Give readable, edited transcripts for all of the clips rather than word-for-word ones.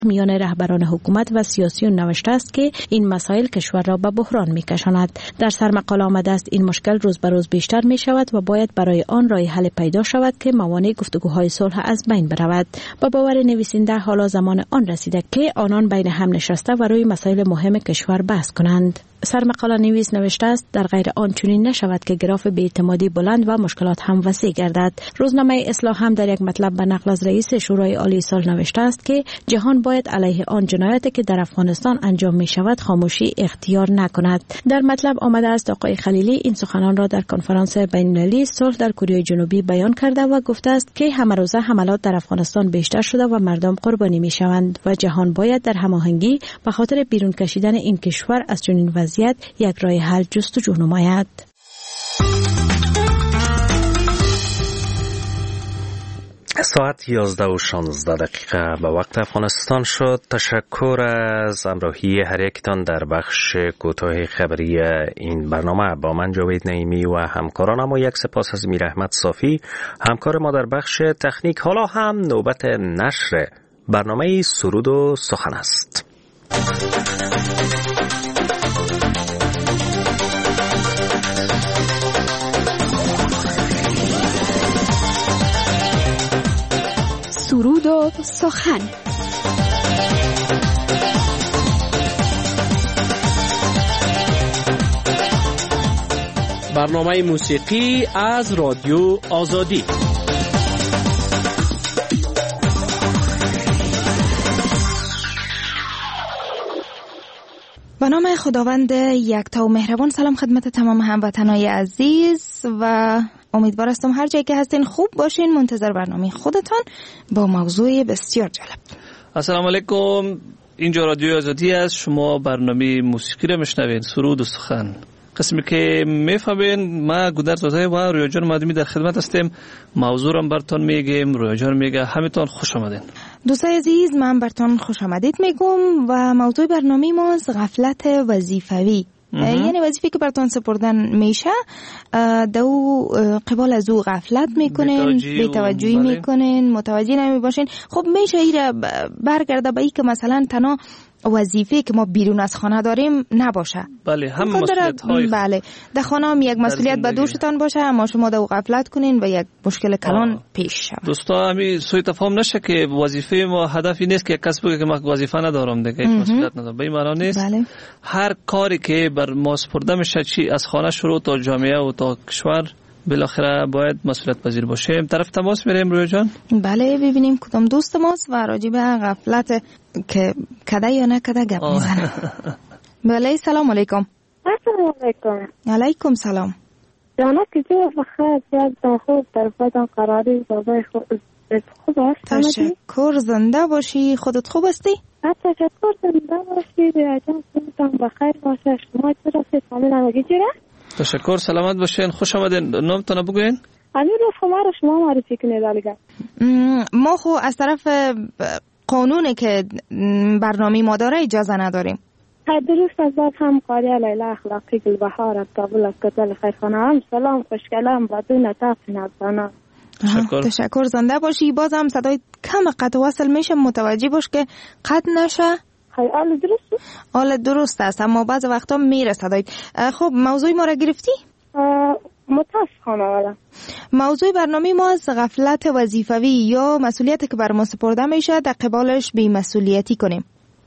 میان رهبران حکومت و سیاسیون نوشته است که این مسائل کشور را به بحران می‌کشاند. در سرمقاله آمده است این مشکل روز به روز بیشتر می‌شود و باید برای آن راه حل پیدا شود که موانع گفتگوهای صلح از بین برود. با باور نویسنده حالا زمان آن رسیده که آنان بین هم نشسته و روی مسائل مهم کشور بحث کنند. سرمقاله نویس نوشته است در غیر آن چنین نشود که گراف بی‌اعتمادی بلند و مشکلات هم وسیع گردد. روزنامه اصلاح هم در یک مطلب به نقل از رئیس شورای عالی صلح نوشته است که جهان باید علیه آن جنایاتی که در افغانستان انجام می شود خاموشی اختیار نکند. در مطلب آمده است آقای خلیلی این سخنان را در کنفرانس بین‌المللی صلح در کره جنوبی بیان کرده و گفته است که همه روزه حملات در افغانستان بیشتر شده و مردم قربانی می شوند و جهان باید در هماهنگی به خاطر بیرون کشیدن این کشور از چنین وضعیت یک راه حل جستجو نماید. ساعت 11:16 به وقت افغانستان شد. تشکر از همراهی هر یکتان در بخش کوتاه خبری این برنامه. با من جاوید نعیمی و همکارانم و یک سپاس از میر احمد صافی همکار ما در بخش تکنیک. حالا هم نوبت نشر برنامه سرود و سخن است. سرود و سخن. برنامه موسیقی از رادیو آزادی. به نام خداوند یکتا و مهربان. سلام خدمت تمام هموطنان عزیز و امیدوار هستم هر جایی که هستین خوب باشین. منتظر برنامه خودتان با موضوع بسیار جالب. السلام علیکم، اینجا رادیو آزادی است. شما برنامه موسیقی را میشنوین، سرود و سخن. قسمی که میفهمین ما گودرز زاده و رویا جان مادمی در خدمت هستیم. موضوع را براتون میگیم، رویا جان میگه. همتون خوش آمدین. دوستای عزیز، من براتون خوش آمدید میگم و موضوع برنامه ما غفلت وظیفوی. یعنی وظیفه که براتون سپردن میشه دو قبال از او غفلت میکنین، بی‌توجهی میکنین، متوجه نمیباشین. خب میشه ایره برگرده به ای که مثلا تنها وظیفه که ما بیرون از خانه داریم نباشه. بله، هم مسئولیت های بله، در خانه هم یک مسئولیت به دوشتان باشه، اما شما دو غفلت کنین و یک مشکل کلان پیش شود. دوستا همین سوء تفاهم نشه که وظیفه ما هدفی نیست که کس بگه که من وظیفه ندارم دیگه، مسئولیت ندارم. به این معنی نیست. بله. هر کاری که بر ما سپرده میشه، چی از خانه شروع تا جامعه و تا کشور، بالاخره باید مسئولیت پذیر باشیم. طرف تماس میریم رویا جان. بله، ببینیم کدام دوست ماست و راجع به غفلت که کده یا نکده گپ میزنه. بله، سلام علیکم. السلام علیکم. علیکم سلام. جانا که جو بخیر از خود در بدن قراری بابای خود خوب است. تشکر، زنده باشی. خودت خوب هستی؟ تشکر، زنده باشی. جان خودتان بخیر باشه. شما چرا فهمیدن همگی جوره؟ تشکر، سلامت باشین. خوش آمدین. نامتون بگوین. امیر رو شما معرفی کنید دیگه. ما خو از طرف قانونی که برنامه ما داره اجازه نداریم. درست از بعد هم قاری لیلا اخلاقی گلبهار از کابل از کتل خیرخانه هم سلام خوشگلم بدون تفن از بنا. تشکر، زنده باشی. باز هم صدای کم قطع وصل میشه، متوجه باش که قطع نشه. حال درست؟ حال درست است اما بعض وقتا میره صدای. خب موضوع ما را گرفتی؟ متاسفانه والا. موضوع برنامه ما از غفلت وظیفوی یا مسئولیتی که بر ما سپرده میشه در قبالش بی مسئولیتی کنیم.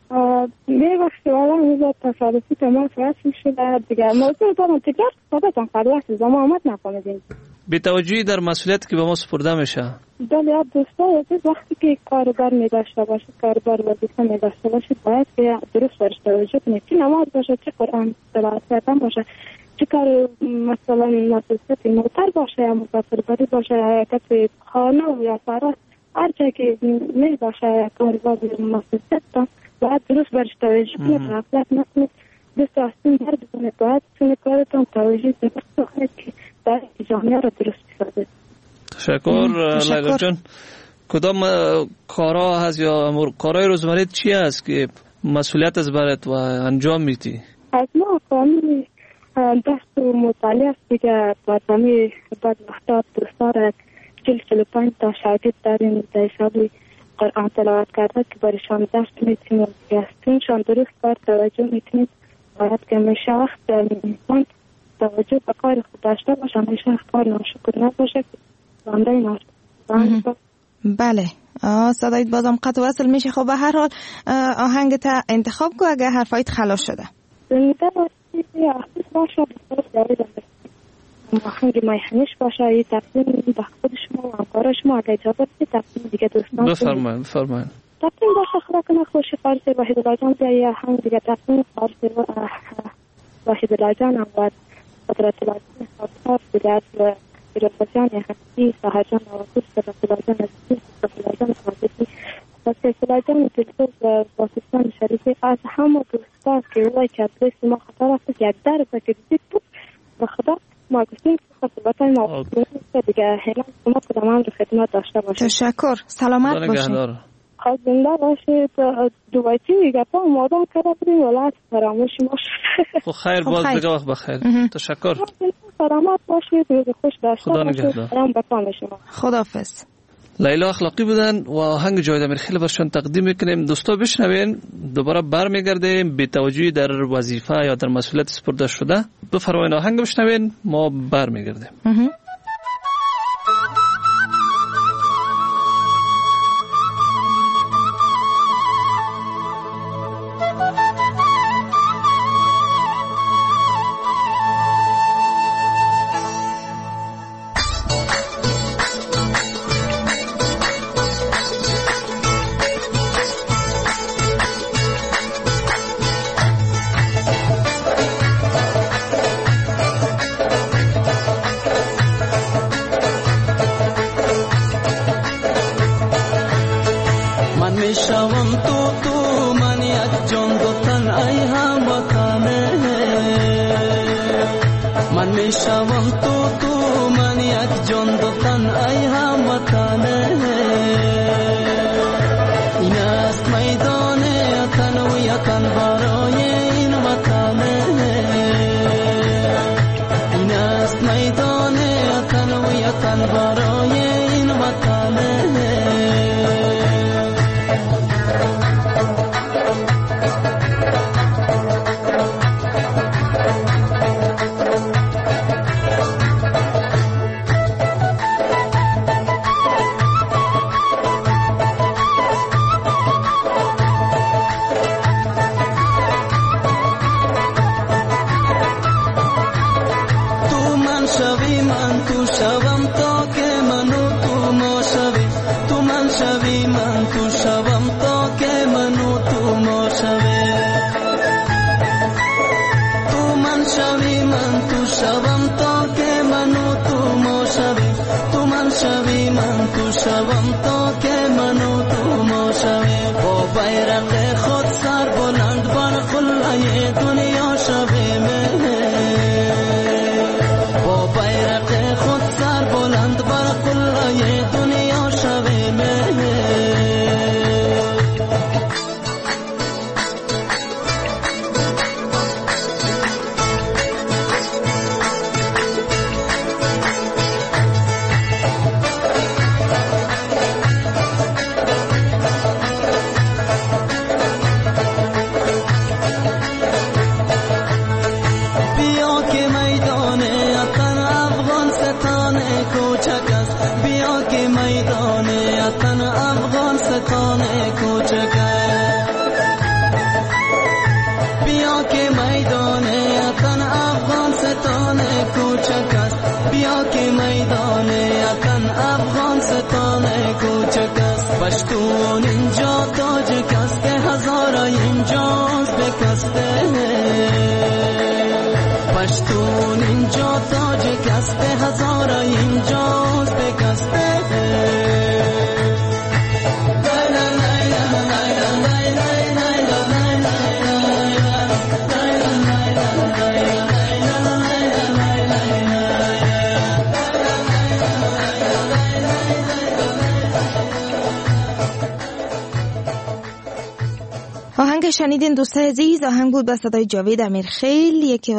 میبخشی والا میزاد تصادفی تماس وصل شده دیگه. موضوع دارم تکرار صحبتان قدوست زمان آمد نفهمیدیم. بی‌توجهی در مسئولیتی که به ما سپرده میشه. بله دوستا، وقتی که کاربر می داشته باشید، کاربر وظیفه می داشته باشید، باید که درست برش توجه کنید. چه نماز باشه، چه قرآن تلاوت کردن باشه، چه کار مثلا نصیحت موتر باشه یا مسافربری باشه، حرکت خانه و یا سرا، هر جایی که می باشه کاربر نصیحت باید درست برش توجه کنید، غفلت نکنید. دست آستین در بزنید، باید چون کارتان توجه درست کنید که در جامعه را درست بسازید. تشکر لیلا جان. کدام کارا هست یا کارهای روزمره چی هست که مسئولیت از برات و انجام میدی؟ از ما کاملی دست و مطالعه است دیگه. بعد وقتا دوستا را 45 تا شاگرد داریم در حسابی قرآن تلاوت کرده که برایشان درس میتونیم گستونشان درست بر توجه میتونیم. باید که میشه وقت انسان توجه به کار خود داشته باشه، میشه وقت کار ناشکر نباشه که بنده ناشکر. بله صدایت بازم قطع وصل میشه. خب به هر حال آهنگ تا انتخاب کو اگر حرفایت خلاص شده زنده باشه یا احساس باشه آهنگ میهنش باشه یه تقدیم به خود شما و همکار شما اگر اجازه بدید تقدیم دیگه دوستان بفرمایید تقدیم باشه. خدا کنه خوشی فارسی وحید الله جان یا یه آهنگ دیگه تقدیم فارسی وحید الله جان هم باید قدرت الله جان خاطر دیگه از ایرادبازیان حقیقی سهرجان نواکوس قدرت الله جان عزیزی قدرت الله جان خاطری قدرت الله جان دلسوز پاکستان شریفی از همه دوستان که اولای که ادرس ما خطا رفت که در بکردید بود به خدا ما گفتیم که خطبتای ما دیگه هیلان شما کدام هم رو خدمت داشته باشید. تشکر. سلامت باشید. خواهد زنده باشید. دوبایتی دیگه پا مادام کرده بودیم ولایت فراموشی ما شد. خب خیر باز دیگه وقت بخیر. تشکر. سلامت باشید. روز خوش داشته خدا باشید. نگهدار. خداحافظ. لیلا اخلاقی بودن و آهنگ جاوید امیرخیل برشان تقدیم میکنیم. دوستا بشنوین. دوباره برمیگردیم. بی توجهی در وظیفه یا در مسئولیت سپرده شده بفرمایید آهنگ بشنوین ما برمیگردیم. آهنگ شنیدین دوستای عزیز، آهنگ بود به صدای جاوید امیرخیل،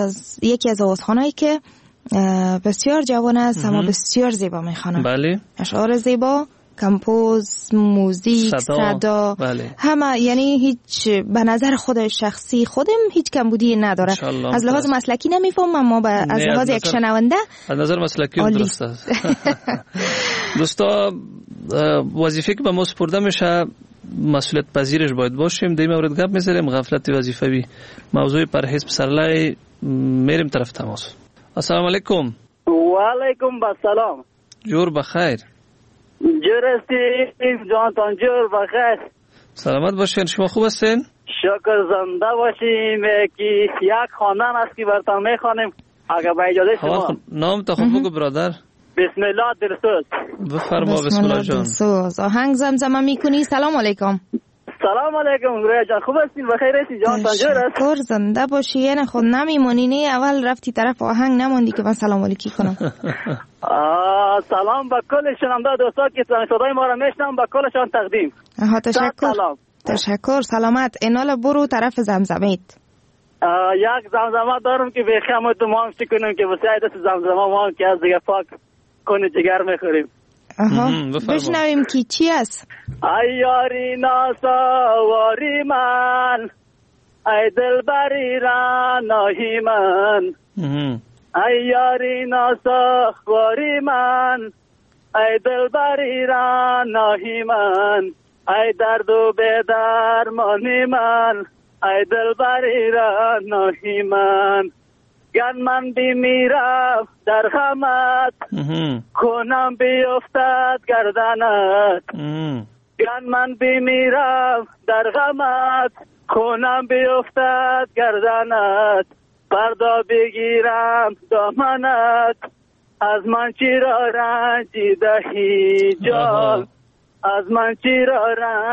یکی از آوازخوانایی که بسیار جوان است اما بسیار زیبا میخوانه. بله. اشعار زیبا کمپوز، موزیک، صدا همه، یعنی هیچ به نظر خود شخصی خودم هیچ کمبودی نداره. از لحاظ مسلکی نمیفهمم، اما از لحاظ یک شنونده از نظر مسلکی درست است. دوستا وظیفه که به ما سپرده میشه مسئولیت پذیرش باید باشیم. در این مورد گپ میزنیم، غفلت وظیفوی موضوع پرهیز پسرلای. میریم طرف تماس. السلام علیکم. و علیکم السلام. جور بخیر. جور هستی جانتان؟ جور بخیر. سلامت باشین. شما خوب هستین؟ شکر زنده باشیم. که یک خواندن است که براتون میخوانیم اگر با اجازه شما. نام تا خود بگو برادر. بسم الله دلسوز. بفرما. بسم الله دلسوز. آهنگ زمزمه میکنی؟ سلام علیکم. سلام علیکم رویا جان، خوب هستین؟ بخیر هستی جان؟ تنجور است. شکر زنده باشی. یعنی خود نمیمونی نه؟ اول رفتی طرف آهنگ نموندی که من سلام علیکی کنم. سلام به کل شنونده دوستا که صدای ما را میشنون، به کلشان تقدیم. تشکر. تشکر. سلامت. اینال برو طرف زمزمیت. یک زمزمه دارم که بخیام تو ما هم کنیم که وسیعه دست زمزمه ما هم که از دیگه پاک کنی جگر میخوریم. بشنویم که چی است؟ ای یاری ناسواری من، ای دلبری رانایی من، ای یاری ناسواری من، ای دلبری رانایی من، ای درد و بدرمانی من، ای دلبری رانایی من. گر من بمیرم در غمت، کنم بیفتد گردنت. گر من بمیرم در غمت، کنم بیفتد گردنت. فردا بگیرم دامنت، از من چرا رنجیدهی جان، از من چرا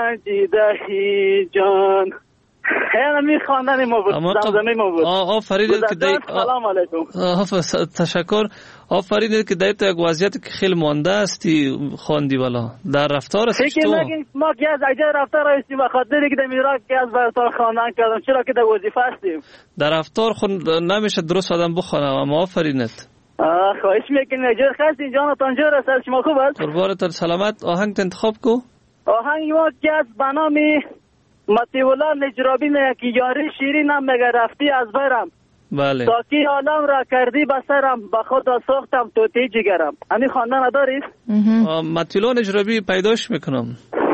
رنجیدهی جان. همین خواندن ما بود، زمزمه ما بود. آفرین که سلام علیکم. تشکر. آفرین که در تو یک وضعیت که خیلی مانده استی خواندی والا در رفتار است تو. ما که از اجازه رفتار هستیم و خاطری که در میراک که از براتون خواندن کردم، چرا که در وظیفه هستیم. در رفتار خود نمیشه درست آدم بخونه. اما آفرینت. خواهش میکنم. اجازه خواستین جانتان جور است. شما خوب است؟ قربانت سلامت. آهنگ انتخاب کو. آهنگ ما که از بنامی مطیولا نجرابی نه که یاری شیرینم مگه رفتی از برم. بله. تا کی عالم را کردی بسرم، به خدا ساختم توتی جگرم. همین خواندن ندارید؟ مطیولا نجرابی پیداش میکنم.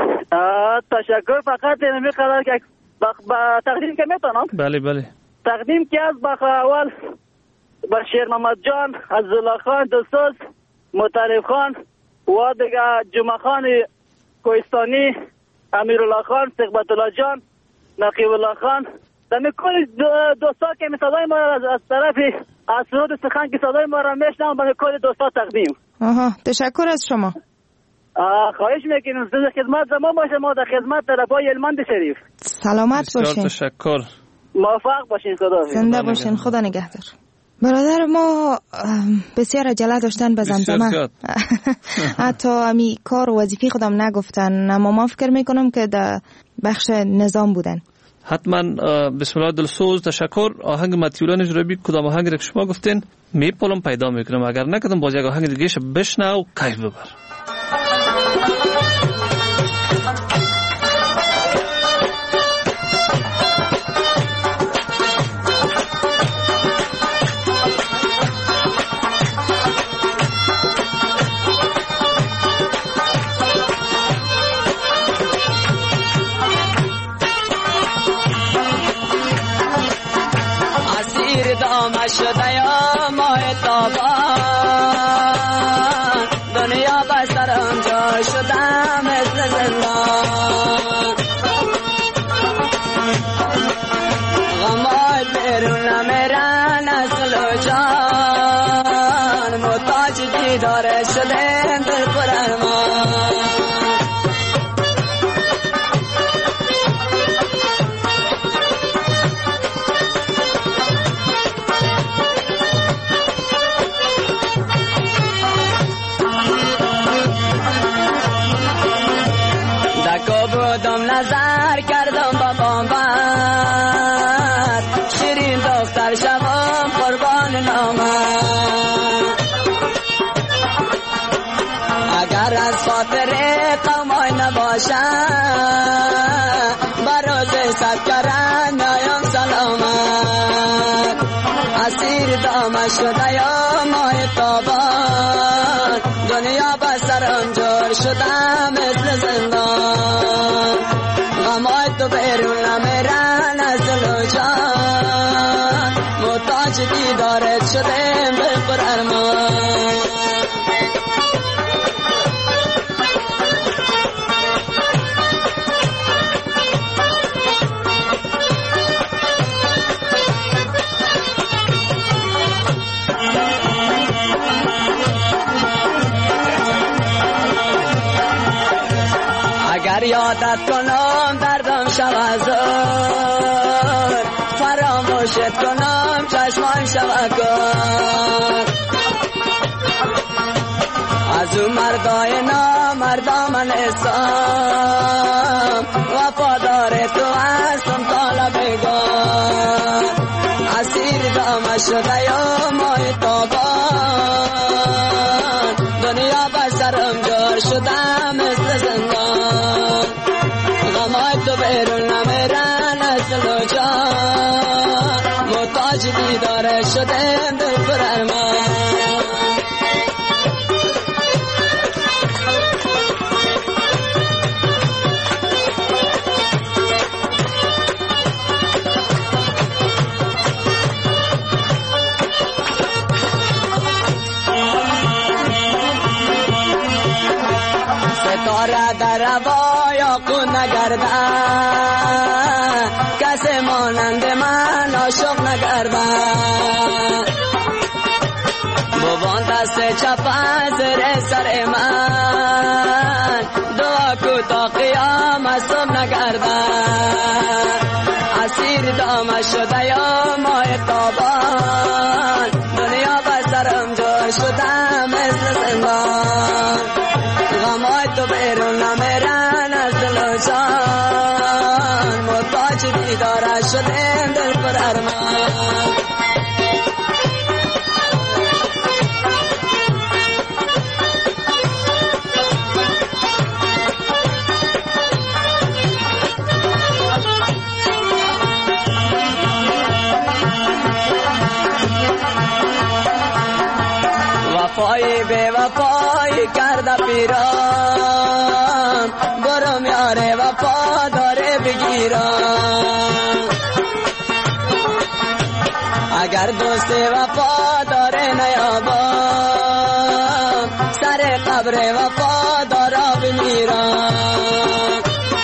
تشکر. فقط نمی قدر که با تقدیم که میتونم. بله بله. تقدیم که از بخ اول با شیر محمد جان، از زلا خان دلسوز، مطلب خان و دیگه جمعه خان کوهستانی، امیرالله خان، ثقبت الله جان، نقیب الله خان، دمی کل دوستا که صدای ما را از طرف از سرود سخن که صدای ما را میشنم، به کل دوستا تقدیم. تشکر از شما. خواهش میکنم در خدمت زمان باشه، ما در خدمت طلبای علمند شریف. سلامت باشین. تشکر. موفق باشین. خدا زنده باشین. خدا نگهدار. برادر ما بسیار عجله داشتن به زمزمه. حتی امی کار و وظیفه خودم نگفتن، اما ما فکر میکنم که در بخش نظام بودن. حتما. بسم الله دلسوز. تشکر. آهنگ مطیولا نجرابی کدام آهنگ را شما گفتین میپولم پیدا میکنم، اگر نکردم باز یک آهنگ دیگه بشنو کیف ببر. شده یا ماه تابان، دنیا بسرم جا شده مثل زندان. غمات بیرون نمیرن نسل و جان، محتاج دیدار شده دل پر ارمان. باشد بروز سرکرم میایم سلامت اسیر دامش شده یا ماه تابان دنیا به سرم جور شده مثل زندان غمای تو بیرون نمیرن از دل و جان محتاج دیدارت شدیم به پر ارمان اگر یادت کنم دردم شود زور فراموشت کنم چشمان شود کن از او مردای نامردا من اسم وفادار تو هستم تا لبگان اسیر دامش شده یا ماه تابان دنیا به سرم جور شده مثل زندان غمای تو بیرون نمیرن از دل و جان محتاج دیدار شده دل پر ارمان ستاره در هوا کن نگردن کسی مانند من عاشق نگردن بوان دست چپ زیر سر من دعا کو تا قیامت صبح نگردن اسیر دامش شده یا ماه تابان دنیا به سرم جور شده مثل زندان غمای تو بیرون نمیرن از دل و جان محتاج دیدار شدیم دل پر ارمان وفای بے وفای کرده پیران برم یار وفا داره بگیران اگر دوست وفا داره نیابان سر قبر وفا داره بمیران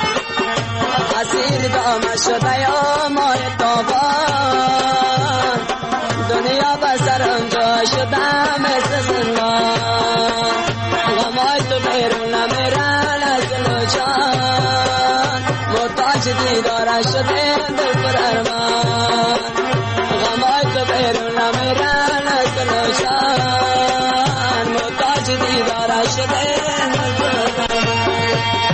اسیر دامش شده یا ماه تابان دنیا به سرم جا شده مثل زندان غمای تو بیرون نمیرن از دل و جان محتاج دیدار شده دل پر ارمان غمای تو بیرون نمیرن از دل و جان محتاج دیدار شده دل پر ارمان.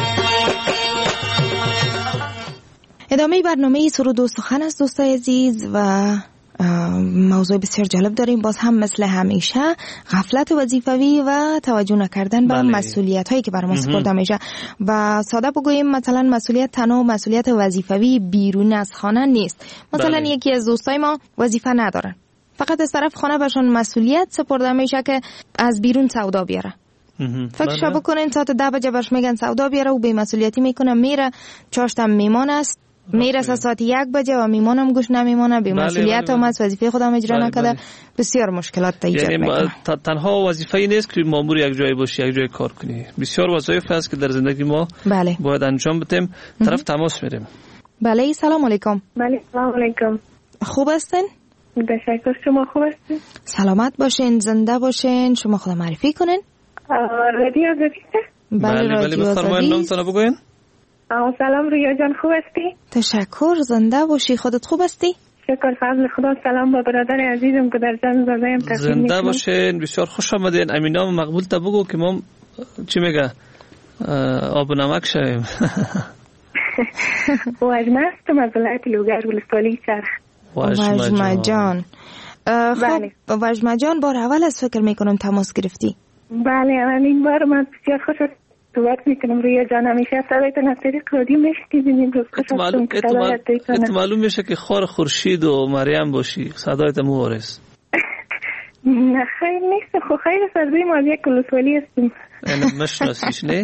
ادامه برنامه سرود و سخن است دوستای عزیز و موضوع بسیار جالب داریم. باز هم مثل همیشه غفلت وظیفوی و توجه نکردن به مسئولیت هایی که بر ما سپرده میشه و ساده بگوییم مثلا مسئولیت تنها مسئولیت وظیفوی بیرون از خانه نیست. مثلا یکی از دوستای ما وظیفه ندارن، فقط از طرف خانه بهشون مسئولیت سپرده میشه که از بیرون سودا بیاره. فکر بکنین ساعت 10 بجه برش میگن سودا بیاره و به مسئولیتی میکنه میره، چاشتم میمانه است میرسه ساعت 1 بجه و میمانم گوش نمیمانه، به مسئولیت هم از وظیفه خودم اجرا نکرده. بسیار مشکلات ایجاد میکنه. تنها وظیفه نیست که مامور یک جای باشی یک جای کار کنی، بسیار وظایف هست که در زندگی ما باید انجام بدیم. طرف تماس میریم. بله سلام علیکم. بله سلام علیکم. خوب هستین؟ تشکر، شما خوب هستین؟ سلامت باشین، زنده باشین. شما خود معرفی کنین. رادیو آزادیه؟ بله رادیو بفرمایید نامتون بگوین. سلام رویا جان، خوب هستی؟ تشکر، زنده باشی. خودت خوب هستی؟ شکر فضل خدا. سلام با برادر عزیزم که در جان زاده ام تقدیم میکنم. زنده باشین، بسیار خوش آمدین. امینام مقبول تا بگو که ما چی میگه آب و نمک شویم. واجمه هستم از ولایت لوگر ولسوالی چرخ. واجمه جان. خب واجمه جان بار اول از فکر میکنم تماس گرفتی. بله این بار من بسیار خوش صحبت میکنم روی جان. همیشه صدایتون از طریق رادیو میشنویم. روز خوش هستم که صدایتون معلوم میشه که خار خورشید و مریم باشی. صدایت مبارز. نه خیر نیست. خب خیر سرزوی مالیه کلوسوالی هستیم. اینو مشناسیش نه؟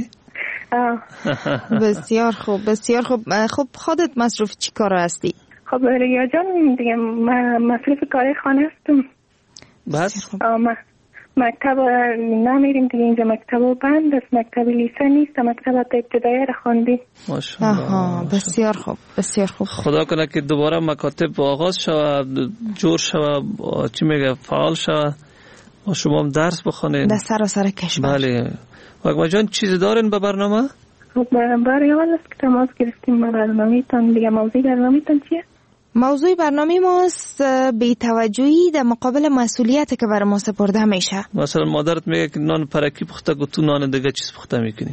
بسیار خوب بسیار خوب. خب خودت مصروف چی کار هستی؟ خب ریا جان دیگه مصروف کار خانه هستم. بس؟ مکتب نمیریم دیگه. اینجا مکتب بند است. مکتب لیسه نیست. مکتب ابتدایی را خواندیم. ماشاءالله. بسیار خوب بسیار خوب. خدا کنه که دوباره مکاتب آغاز شود، جور شود، چی میگه فعال شود و شما هم درس بخونید در سراسر کشور. بله. واقعا جان چیزی دارین به برنامه؟ خب برای اول است که تماس گرفتیم با برنامه‌تان. دیگه موضوع برنامه‌تان چیه؟ موضوع برنامه ماست بی‌توجهی در مقابل مسئولیتی که برای ما سپرده میشه. مثلا مادرت میگه که نان پرکی پخته گفت تو نان دیگه چیز پخته میکنی.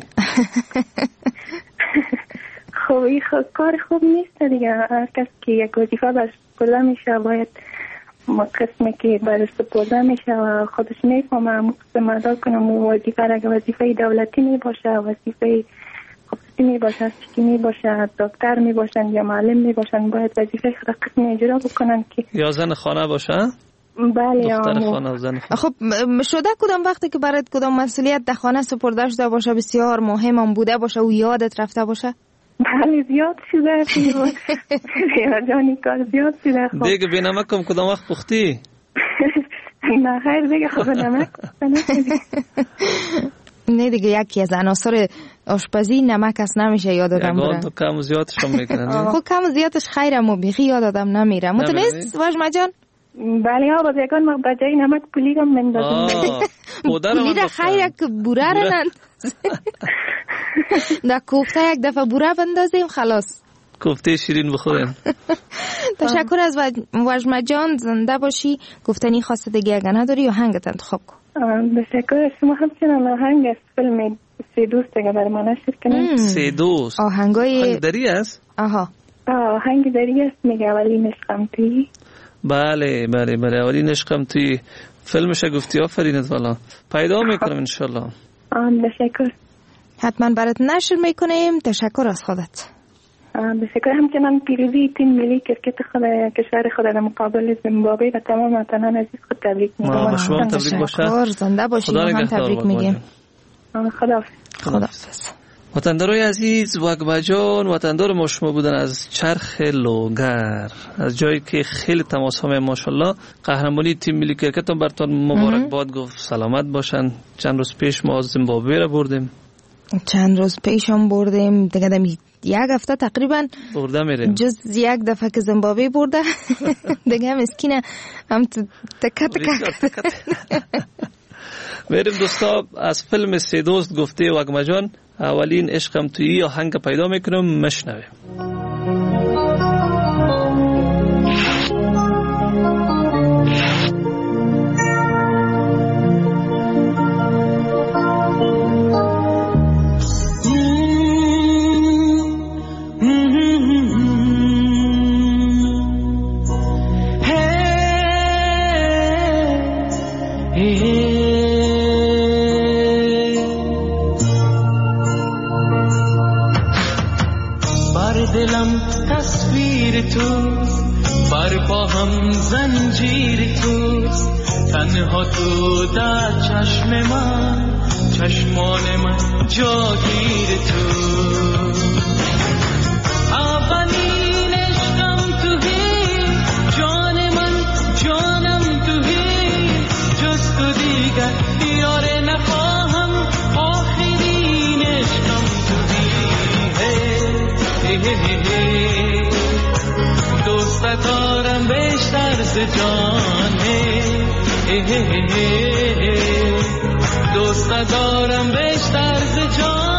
خب این کار خوب نیست دیگه. هر کس که یک وظیفه برش سپرده میشه باید قسمی که برش سپرده میشه و خودش میفهمه قسم ادا کنم. وظیفه اگه وظیفه دولتی میباشه، وظیفه خصوصی میباشه، چی میباشه، دکتر میباشن یا معلم میباشن، باید وظیفه خود قسم اجرا بکنن که یا زن خانه باشه. بله دختر خانه و زن خانه. خب شده کدام وقتی که برات کدام مسئولیت در خانه سپرده شده باشه بسیار مهم هم بوده باشه و یادت رفته باشه؟ بله زیاد شده. ریا جانی کار زیاد شده. خب دیگه بی نمکم کدام وقت پختی؟ نه خیر دیگه خب نمک نه دیگه یکی از عناصر آشپزی نمک است، نمیشه یاد آدم بره. تو کم و زیادش هم میکنن. خب کم و زیادش خیر اما بیخی یاد آدم نمیره. متنیست واجمه جان؟ بله ها باز یکان ما بجای نمک پولی رو مندازیم. پولی را خیر که بوره را نند در کوفته یک دفعه بوره بندازیم خلاص کوفته شیرین بخوریم. تشکر از واجمه جان. زنده باشی. گفتنی خاصه دیگه اگه نداری یا هنگت انتخاب کن. تشکر. شما همچنان آهنگ از فیلم سه دوست اگه برای ما نشر کنیم. سه دوست آهنگای دری است؟ آهنگ دری است. میگه اولین عشقم توی. بله بله بله اولین عشقم توی فیلمش گفتی. آفرینت والا پیدا میکنم انشالله. تشکر. حتما برات نشر میکنیم. تشکر از خودت. تشکر. همچنان پیروزی تیم ملی کرکت کشور خود در مقابل زیمبابوه و تمام وطنان عزیز خود تبریک میگم. شما تبریک باشه. زنده باشید. هم تبریک میگیم. خداحافظ. وطندارای عزیز، وگبه جان وطندار ما شما بودن از چرخ لوگر، از جایی که خیلی تماس ها ماشاءالله. قهرمانی تیم ملی کرکت هم براتون مبارک باد گفت. سلامت باشن. چند روز پیش ما از زیمبابوه را بردیم. چند روز پیش هم بردیم دیگه. یک هفته تقریبا برده میریم. جز یک دفعه که زیمبابوه برده دیگه مسکینه هم تکه تکه. میریم دوستا. از فیلم سه دوست گفته وگمه جان اولین عشقم تویی آهنگ پیدا میکنم مشنویم. دلم تصویر تو بر پا هم زنجیر توست. تنها تو در چشم من، چشمان من جاگیر تو. اولین عشقم تویی، جان من جانم تویی. جز تو دیگر یاره نخواهم، آخرین عشقم دوست دارم بیشتر ز جانه. دوست دارم بیشتر ز جان.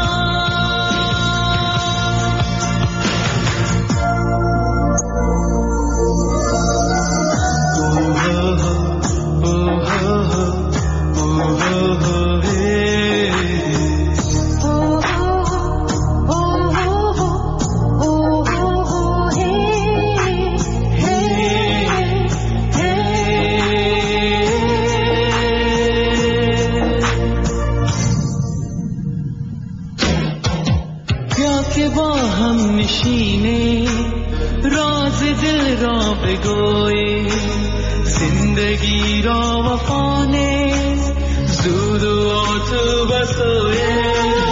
دل را بگویی زندگی را وفا نیست زود و تو بسویه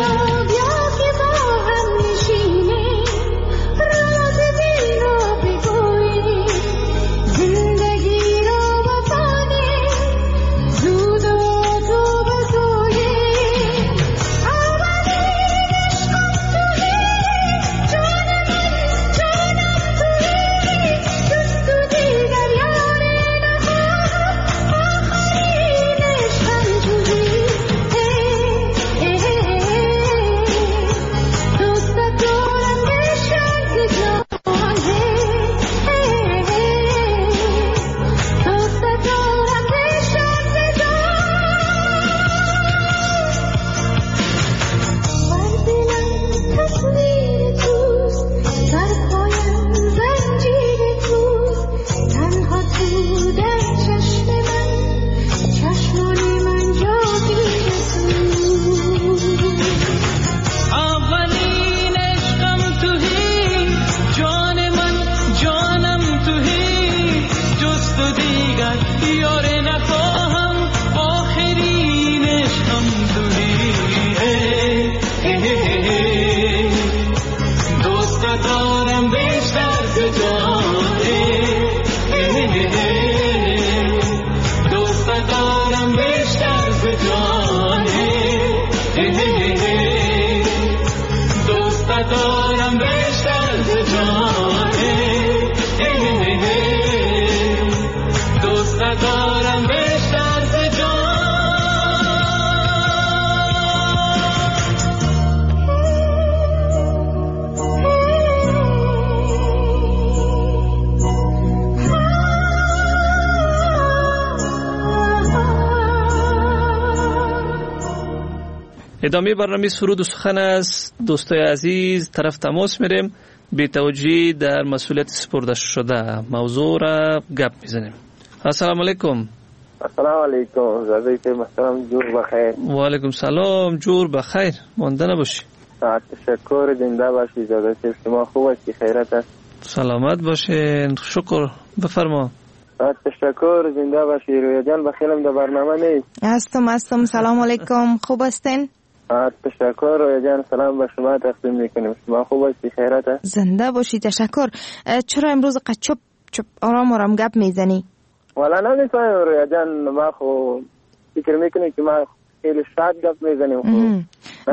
ادامه برنامه سرود و سخن است. دوستای عزیز طرف تماس میریم، بی توجهی در مسئولیت سپرده شده موضوع را گپ میزنیم. السلام علیکم. السلام علیکم. زادی محترم جور بخیر. و علیکم سلام، جور بخیر، مانده نباشی. تشکر، زنده باشی. زادی شما خوب هستی؟ خیرت است؟ سلامت باشین، شکر. بفرما. تشکر، زنده باشی. رویا جان بخیرم در برنامه نیست. هستم. سلام علیکم، خوب هستین؟ تشکر رویا جان، سلام به شما تقدیم میکنیم. شما خوب هستی؟ خیرت است؟ زنده باشی. تشکر. چرا امروز چپ آرام گپ میزنی؟ والا نمیفهمم رویا جان، ما خو فکر میکنیم که ما خیلی شاد گپ میزنیم.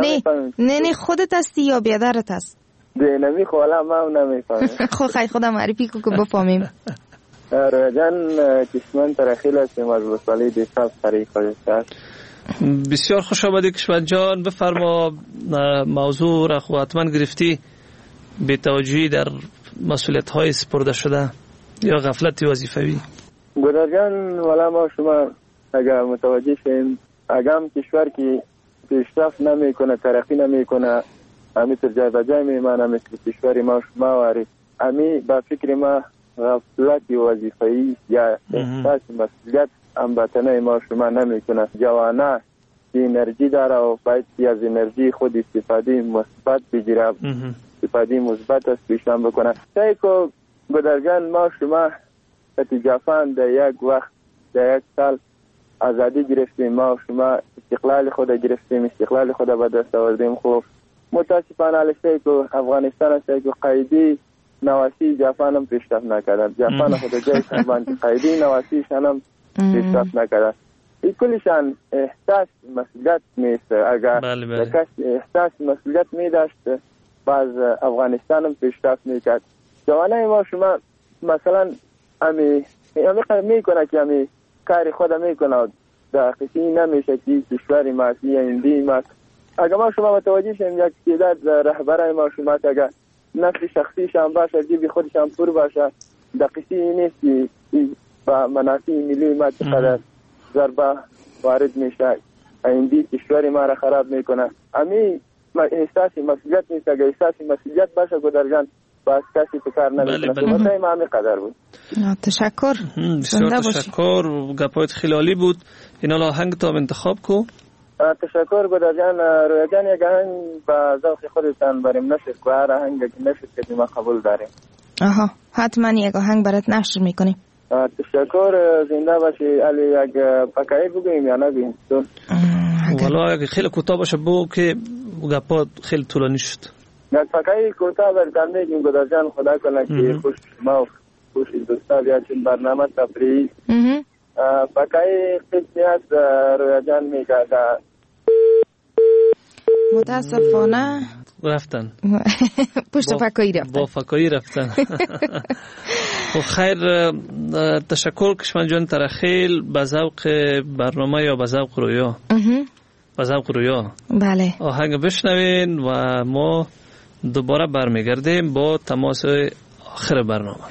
نه خودت هستی یا بیادرت هست؟ نمی خو والا ما نمیفهمم. خیلی خودم معرفی کو که بفهمیم. رویا جان کشمن ترخیل هستیم از وسالی دیشب طریق خودست. بسیار خوش آمدی کشمن جان. بفرما، موضوع را خو حتما گرفتی، بی توجهی در مسئولیت های سپرده شده یا غفلت وظیفوی. گدر جان والا ما شما اگر متوجه شیم، اگر کشور که پیشرفت نمیکنه، ترقی نمیکنه، همینطور جای بجای میمانه مثل کشور ما شما واری، امی با فکر ما غفلت وظیفه‌ای یا احساس مسئولیت هموطنای ما شما نمیکنه. جوانه که انرژی داره و باید از انرژی خود استفاده مثبت بگیره، استفاده مثبت است پیشان بکنه. سعی کو گدرجان ما شما اتجافان در یک وقت، در یک سال آزادی گرفتیم، ما شما استقلال خود گرفتیم، استقلال خود به دست آوردیم. خوب متاسفانه البته که افغانستان است که قایدی نواسی جاپان هم پیشرفت نکرد. جاپان خود جایشان باندې قایدی نواسیشان هم پیشرفت نکرد. این کلشان احساس مسئولیت نیست. اگر کس احساس مسئولیت می داشت باز افغانستان هم پیشرفت میکرد. جوانای ما شما مثلا امی میکنه که امی کاری خود میکنه، در کسی نمیشه که کشور ما یا هندی ما. اگر ما شما متوجه شیم یک تعداد رهبرای ما شما که اگر نفس شخصیشان باشه، جیب خودشان پر باشه، در کسی نیست که با منافع ملی ما چقدر ضربه وارد میشه، هندی کشور ما را خراب میکنه. امی احساس مسئولیت نیست. اگر احساس مسئولیت باشه گدرجان باز کسی تو کار نمیکنه. بله ما همین قدر بود. تشکر. بسیار تشکر. گپایت خیلی عالی بود. اینا آهنگ تو انتخاب کو. تشکر گدرجان. رویا جان یک آهنگ با ذوق خودتان بریم نشر کو. هر آهنگ که نشر که ما قبول داریم. آها، حتما یک آهنگ برات نشر میکنیم. تشکر، زنده باشی. علی یک پکایی بگویم یا نگویم؟ والا اگه خیلی کوتاه باشه بگو که گپا خیلی طولانی شد. یک پکایی کوتاه براتون میگیم. گدار جان خدا کنه که خوش ما و خوش دوستا بیاچین برنامه تفریحی. پکایی قسمی هست رویا جان میگه متاسفانه رفتن پشت فکایی رفتن، با فکایی رفتن. خیر، تشکر کشمن جان ترخیل. به ذوق برنامه یا به ذوق رویا؟ به ذوق رویا. بله، آهنگ بشنوین و ما دوباره برمیگردیم با تماس آخر برنامه.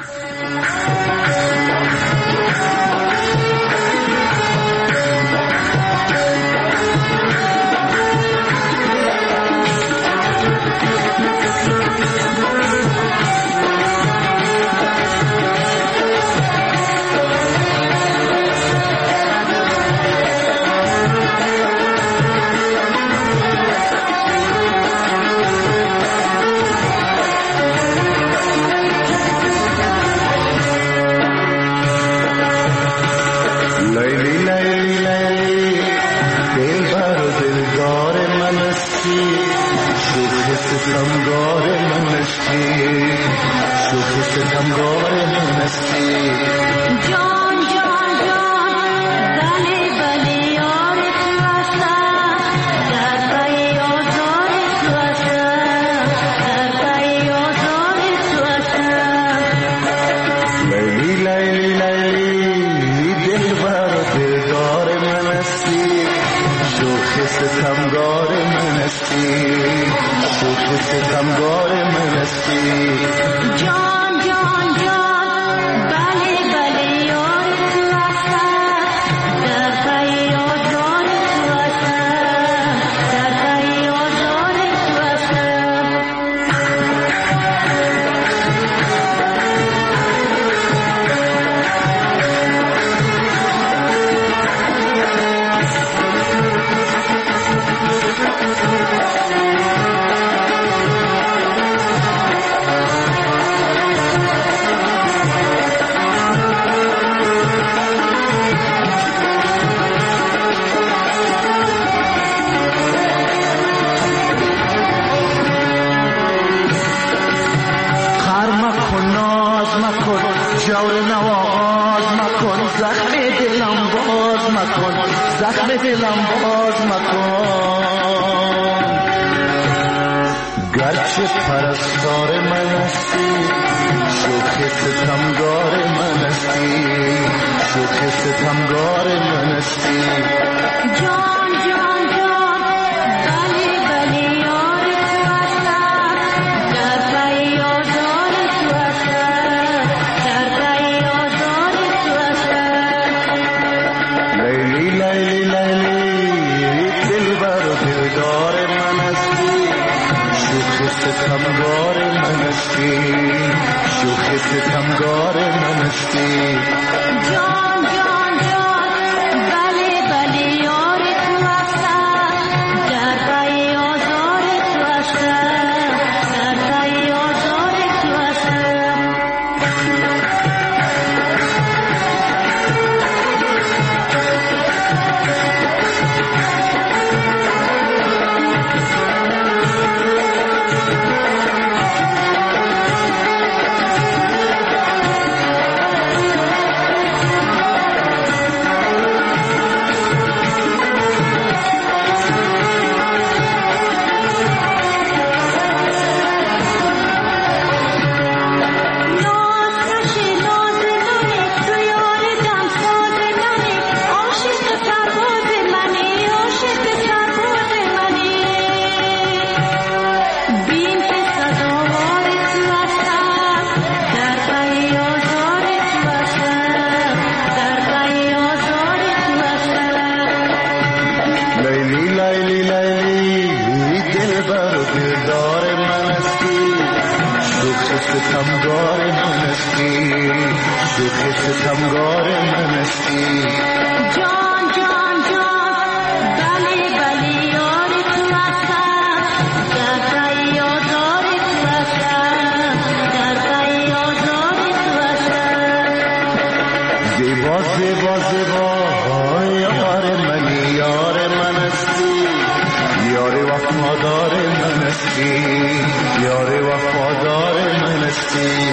زیبا زیبا زیبا یار منی یار من هستی یار وفادار من هستی یار وفادار من هستی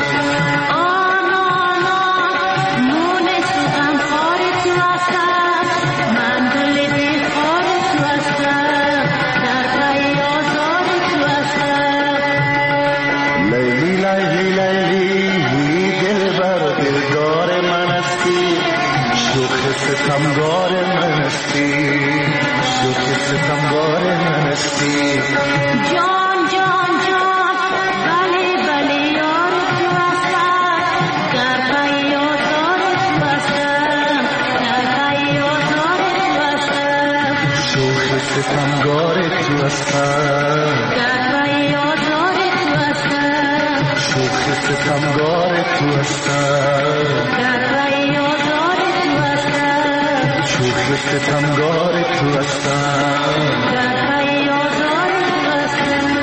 ستمگار من هستی شوخ ستمگار من هستی جان جان جان بله بله یار تو هستم در بیازار تو هستم در بیازار تو هستم شوخ ستمگار تو هستم در بیازار تو هستم شوخ ستمگار تو هستم در بیازار شوخ ستمگار تو هستم در بیازار تو هستم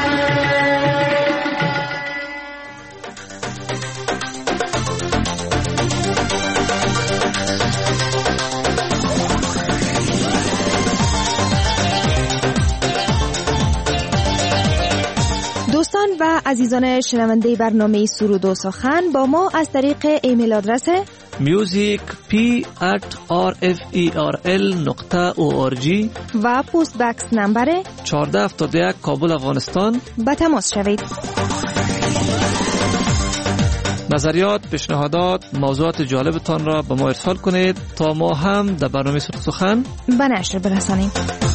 دوستان و عزیزان شنونده برنامه سرود و سخن با ما از طریق ایمیل آدرس music@rferl.org و پست بکس نمبر 1471 کابل افغانستان به تماس شوید. نظریات، پیشنهادات، موضوعات جالبتان را به ما ارسال کنید تا ما هم در برنامه سرود و سخن به نشر برسانیم.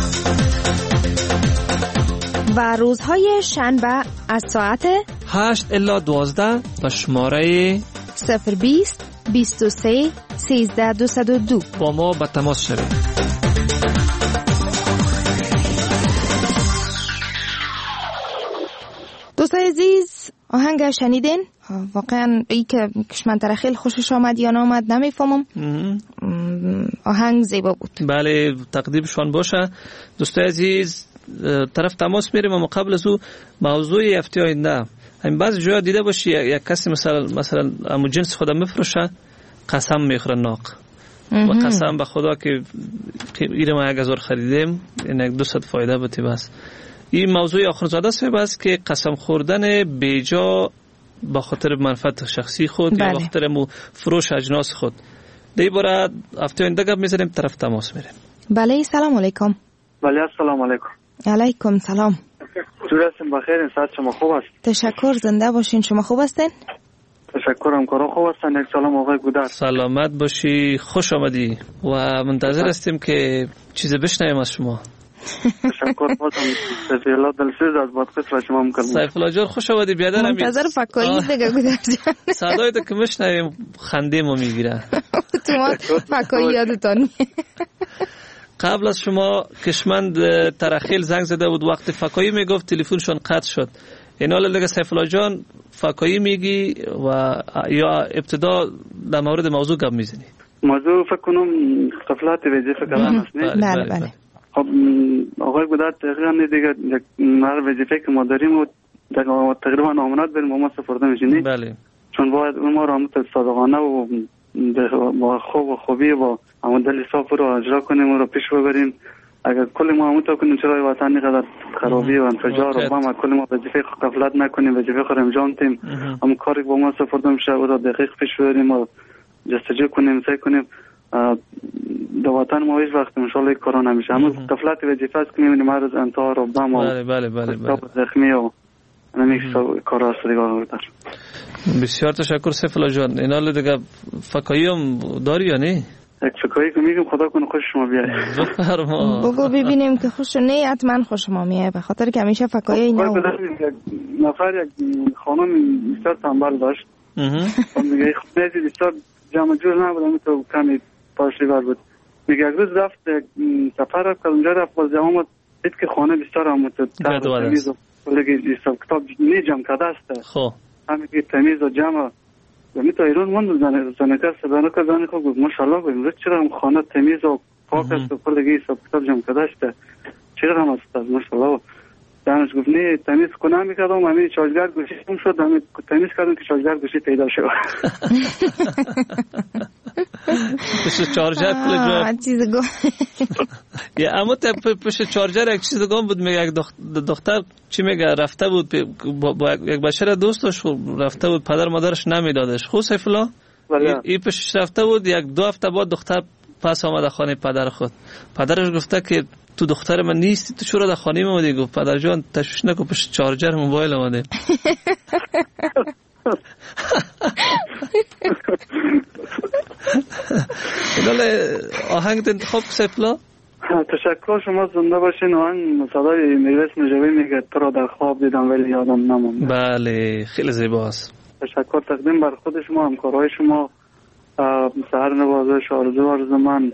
و روزهای شنبه از ساعت 8 الی 12 به شماره 020 23 13 202 با ما به تماس شوید. دوستان عزیز، آهنگ شنیدین؟ واقعا ای که کشمنتر خیلی خوشش آمد یا نامد نمیفهمم. آهنگ زیبا بود. بله، تقدیرشان باشه. دوستان عزیز، طرف تماس میریم اما قبل از او موضوع هفته آینده، همین بعضی جاها دیده باشی یک کسی مثلا امو جنس خدا میفروشه، قسم میخوره ناق و قسم به خدا که ایره ما 1000 خریدیم این 200 فایده بودی. بس این موضوع آخر زاده است بس که قسم خوردن بیجا با خاطر منفعت شخصی خود یا با خاطر فروش اجناس خود. دی باره هفته آینده گپ میزنیم، طرف تماس میریم. بله، سلام علیکم. بله، السلام علیکم. علیکم سلام. چطور هستین؟ بخیر؟ صحت شما خوب است؟ تشکر، زنده باشین. شما خوب هستین؟ تشکرم، کارا خوب هستن. یک سلام آقای گودر. سلامت باشی، خوش آمدی و منتظر هستیم که چیزی بشنویم از شما. تشکر بازم. سیف الله دلسوز از بادغیس را شما میکنم. سیف الله جان خوش آمدی. بیادر منتظر فکایی دیگه گودر جان. صدای تو که میشنویم خنده ما میگیره. اتومات فکایی یادتان. قبل از شما کشمند ترخیل زنگ زده بود، وقت فکایی میگفت تلفنشون قطع شد. این حال دیگه سیف الله جان فکایی میگی و یا ابتدا در مورد موضوع گپ میزنی؟ موضوع فکر کنم غفلت وظیفه کردن است. بله بله. خب آقای گودر دقیقاً دیگه مر وظیفه که ما داریم و تقریبا امانت بریم با ما سپرده میشینی. بله. چون باید ما را هم صادقانه و با خوبی با همون دل صاف رو اجرا کنیم و رو پیش ببریم. اگر کل ما همون تا کنیم چرای وطن اینقدر خرابی و انفجار و بام، کل ما وظیفه غفلت نکنیم، وظیفه خود انجام دیم، همون کاری که با ما سپرده میشه و را دقیق پیش ببریم و جستجو کنیم، سعی کنیم در وطن ما هیچ وقت ان شاء الله کارا نمیشه. همون غفلت وظیفه است که میبینیم هر روز انتحار و بام و بله زخمی و نمیشه کارا است دیگه. بسیار تشکر سیف الله جان. این حال دیگه فکایی هم داری یا نه؟ یک فکایی که میگم خدا کنه خوش شما بیایی. بفرما. بگو ببینیم که خوش نه. حتما خوش ما میاد به خاطر که همیشه فکایی نه. نفر یک خانم بسیار تنبل داشت. میگه خونه بسیار جمع جور نبود، تو کمی پاشیور بود. میگه یک روز رفت سفر رفت که اونجا رفت باز جمع دید که خانه بسیار هم تمیز و کلگی حساب کتاب نی جمع کرده است. خب همین که تمیز و جمع و می تا ایران من زنکر سبانه که زنی خوب گفت ماشاءالله گفتم چرا هم خانه تمیز و پاک است و کلگی حساب کتاب جمع کرده است، چرا هم است ماشاءالله. دانش گفت نه تمیز کنم میکردم، همین چارجگر گوشیم شد، همین تمیز کردم که چارجگر گوشی پیدا شد. پشت چارجر پول چیز گم یا اما پشت چارجر یک چیز گم بود. میگه یک دختر چی میگه رفته بود با یک بچه دوستش رفته بود، پدر مادرش نمیدادش. خب سیف الله این پشت رفته بود، یک دو هفته بعد دختر پس آمده خانه پدر خود. پدرش گفته که تو دختر من نیستی، تو چرا در خانه ما اومدی؟ گفت پدر جان تشویش نکن، پشت چارجر موبایل اومده. آهنگ انتخاب سیفلا. تشکر، شما زنده باشین. آهنگ صدای میرویس مجوی میگه تو را در خواب دیدم ولی یادم نموند. بله خیلی زیباست. تشکر تقدیم بر خود شما، همکارای شما، سحر نوازش آرزو من،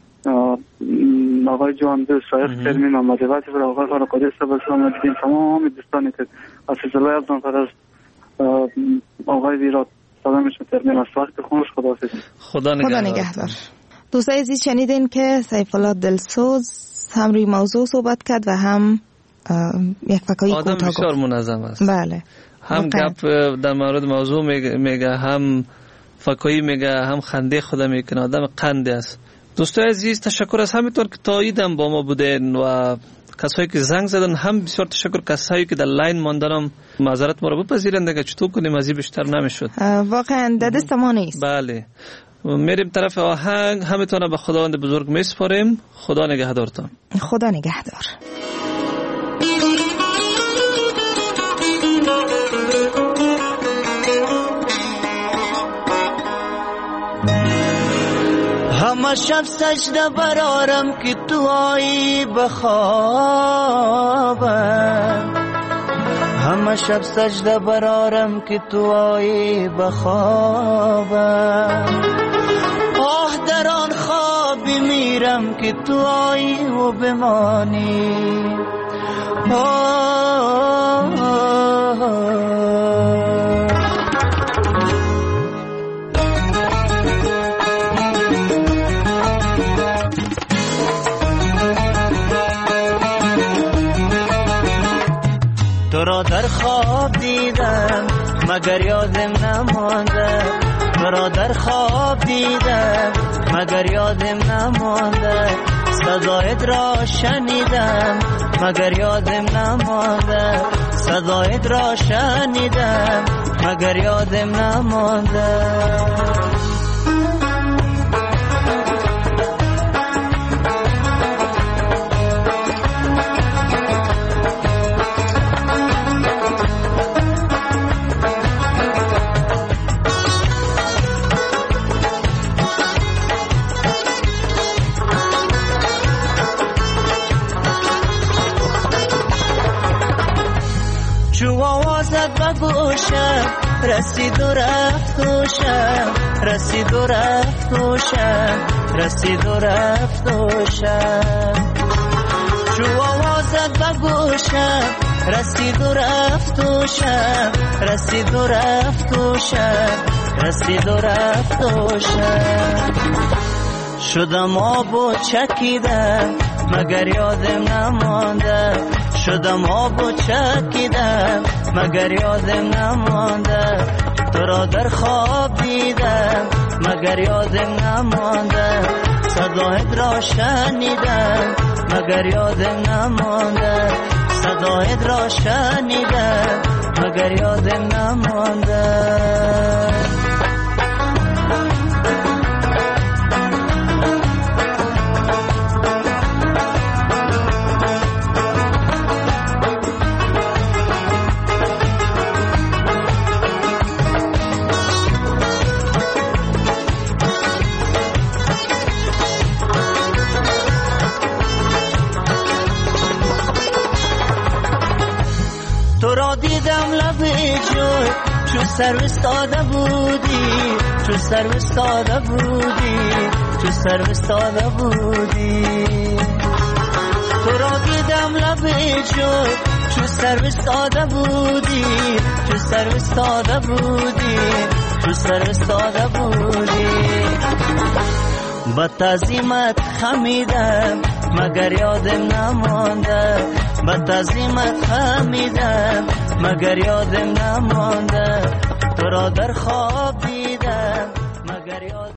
آقای جوان دل، شایخ کرمی، محمد عباسی و آقای خانقادی صاحب سلام دیدیم، تمام دوستانی که عزیز الله عبدان فرست آقای ویرات سلامش ترمیم از وقت خونش. خداحافظ. خدا نگهدار. دوستای عزیز شنیدین که سیف الله دلسوز هم روی موضوع صحبت کرد و هم یک فکایی کوتاه آدم بسیار منظم است. بله، هم گپ در مورد موضوع میگه، هم فکایی میگه، هم خنده خدا میکنه. آدم قنده است. دوستای عزیز تشکر از همینطور که تاییدم با ما بودن و کسایی که زنگ زدن. هم بسیار تشکر کسایی که در لاین ماندن. معذرت ما رو بپذیرن دیگه، چطور کنیم از این بیشتر نمیشد. واقعا در دست ما نیست. بله میریم طرف آهنگ. همتون به خداوند بزرگ میسپاریم. خدا نگهدارتان. خدا نگهدار. همه شب سجده برارم که تو آیی بخوابم، همه شب سجده برارم که تو آیی بخوابم. آه در آن خوابی میرم که تو آیی و بمانی. تو را در خواب دیدم مگر یادم نمانده، تو را در خواب دیدم مگر یادم نمانده. صدایت را شنیدم مگر یادم نمانده، صدایت را شنیدم مگر یادم نمانده. چو آوازت بگوشم رسید و رفت و شب، رسید و رفت و شب، رسید و رفت و شب. چو آوازت بگوشم رسید و رفت و شب، رسید و رفت و شب، رسید و رفت و شب. شدم آب و چکیدم مگر یادم نمانده، شدم آب و چکیدم مگر یادم نمانده. تو را در خواب دیدم مگر یادم نمانده، صدایت را شنیدم مگر یادم نمانده، صدایت را شنیدم مگر یادم نمانده. تو را دیدم لب جوی چو سر استاده بودی، چو سر استاده بودی، چو سر استاده بودی. تو را دیدم لب جوی چو سر استاده بودی، چو سر استاده بودی، چو سر استاده بودی. با تعظیمت خمیدم مگر یادم نمانده، با تعظیمت خمیدم مگر یادم نمانده. تو را در خواب دیدم مگر یادم